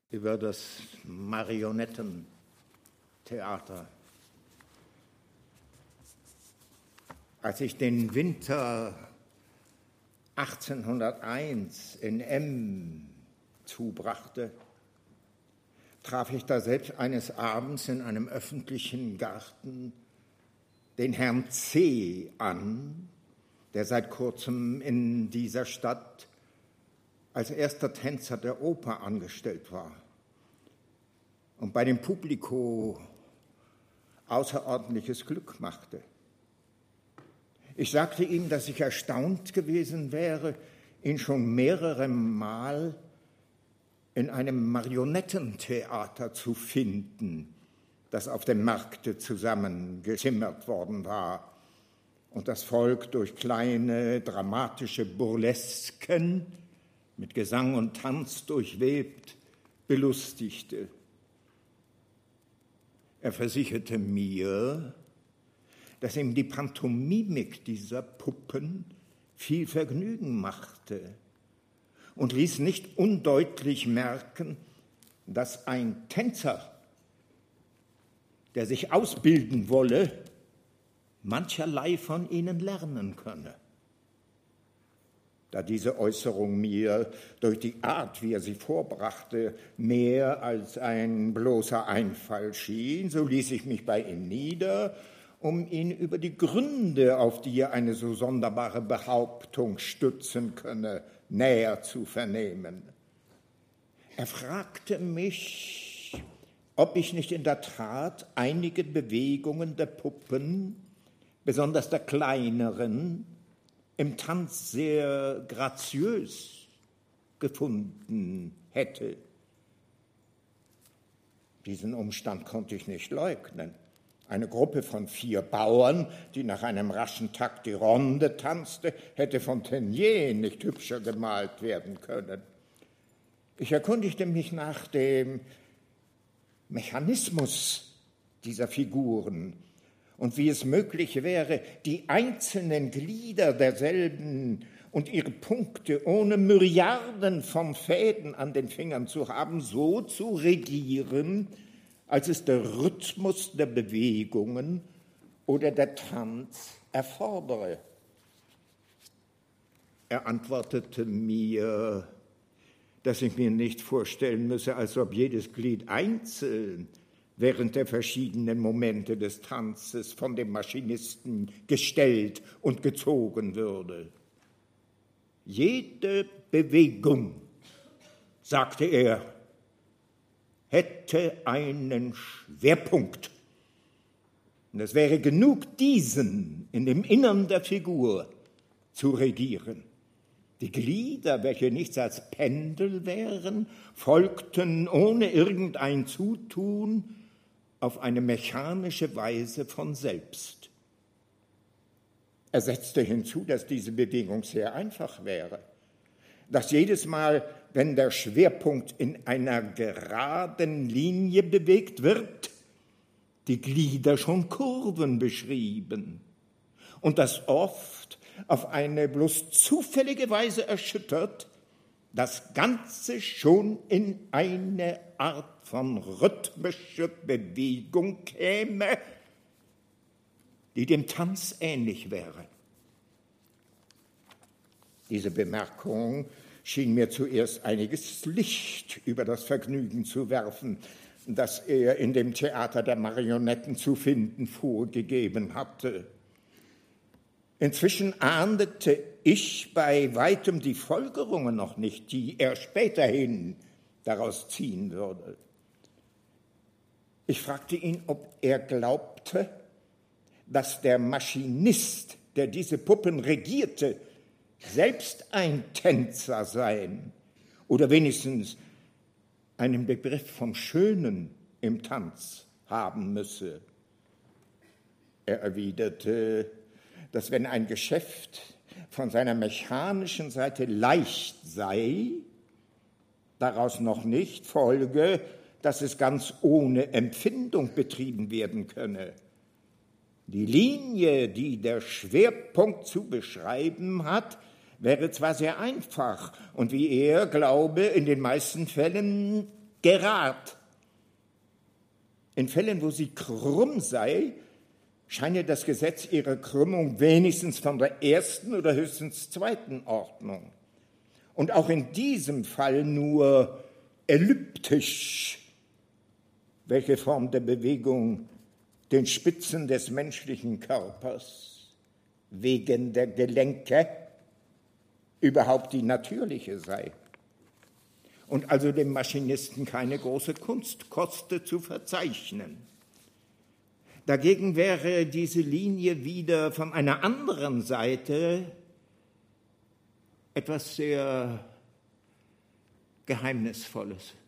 über das Marionettentheater. Als ich den Winter 1801 in M zubrachte, traf ich da selbst eines Abends in einem öffentlichen Garten den Herrn C. an, der seit kurzem in dieser Stadt als erster Tänzer der Oper angestellt war und bei dem Publiko außerordentliches Glück machte. Ich sagte ihm, dass ich erstaunt gewesen wäre, ihn schon mehrere Mal in einem Marionettentheater zu finden, das auf dem Markte zusammengezimmert worden war und das Volk durch kleine dramatische Burlesken mit Gesang und Tanz durchwebt belustigte. Er versicherte mir, dass ihm die Pantomimik dieser Puppen viel Vergnügen machte und ließ nicht undeutlich merken, dass ein Tänzer, der sich ausbilden wolle, mancherlei von ihnen lernen könne. Da diese Äußerung mir durch die Art, wie er sie vorbrachte, mehr als ein bloßer Einfall schien, so ließ ich mich bei ihm nieder, um ihn über die Gründe, auf die er eine so sonderbare Behauptung stützen könne, näher zu vernehmen. Er fragte mich, ob ich nicht in der Tat einige Bewegungen der Puppen, besonders der kleineren, im Tanz sehr graziös gefunden hätte. Diesen Umstand konnte ich nicht leugnen. Eine Gruppe von 4 Bauern, die nach einem raschen Takt die Ronde tanzte, hätte von Teniers nicht hübscher gemalt werden können. Ich erkundigte mich nach dem Mechanismus dieser Figuren und wie es möglich wäre, die einzelnen Glieder derselben und ihre Punkte ohne Myriaden von Fäden an den Fingern zu haben, so zu regieren, als es der Rhythmus der Bewegungen oder der Tanz erfordere. Er antwortete mir, dass ich mir nicht vorstellen müsse, als ob jedes Glied einzeln während der verschiedenen Momente des Tanzes von dem Maschinisten gestellt und gezogen würde. Jede Bewegung, sagte er, hätte einen Schwerpunkt. Und es wäre genug, diesen in dem Innern der Figur zu regieren. Die Glieder, welche nichts als Pendel wären, folgten ohne irgendein Zutun auf eine mechanische Weise von selbst. Er setzte hinzu, dass diese Bewegung sehr einfach wäre, dass jedes Mal, wenn der Schwerpunkt in einer geraden Linie bewegt wird, die Glieder schon Kurven beschrieben und dass oft auf eine bloß zufällige Weise erschüttert das Ganze schon in eine Art von rhythmischer Bewegung käme, die dem Tanz ähnlich wäre. Diese Bemerkung schien mir zuerst einiges Licht über das Vergnügen zu werfen, das er in dem Theater der Marionetten zu finden vorgegeben hatte. Inzwischen ahndete ich bei weitem die Folgerungen noch nicht, die er späterhin daraus ziehen würde. Ich fragte ihn, ob er glaubte, dass der Maschinist, der diese Puppen regierte, selbst ein Tänzer sein oder wenigstens einen Begriff vom Schönen im Tanz haben müsse. Er erwiderte, dass wenn ein Geschäft von seiner mechanischen Seite leicht sei, daraus noch nicht folge, dass es ganz ohne Empfindung betrieben werden könne. Die Linie, die der Schwerpunkt zu beschreiben hat, wäre zwar sehr einfach und wie er glaube, in den meisten Fällen gerad. In Fällen, wo sie krumm sei, scheine das Gesetz ihre Krümmung wenigstens von der ersten oder höchstens zweiten Ordnung. Und auch in diesem Fall nur elliptisch, welche Form der Bewegung den Spitzen des menschlichen Körpers wegen der Gelenke überhaupt die natürliche sei. Und also dem Maschinisten keine große Kunst koste zu verzeichnen. Dagegen wäre diese Linie wieder von einer anderen Seite etwas sehr Geheimnisvolles.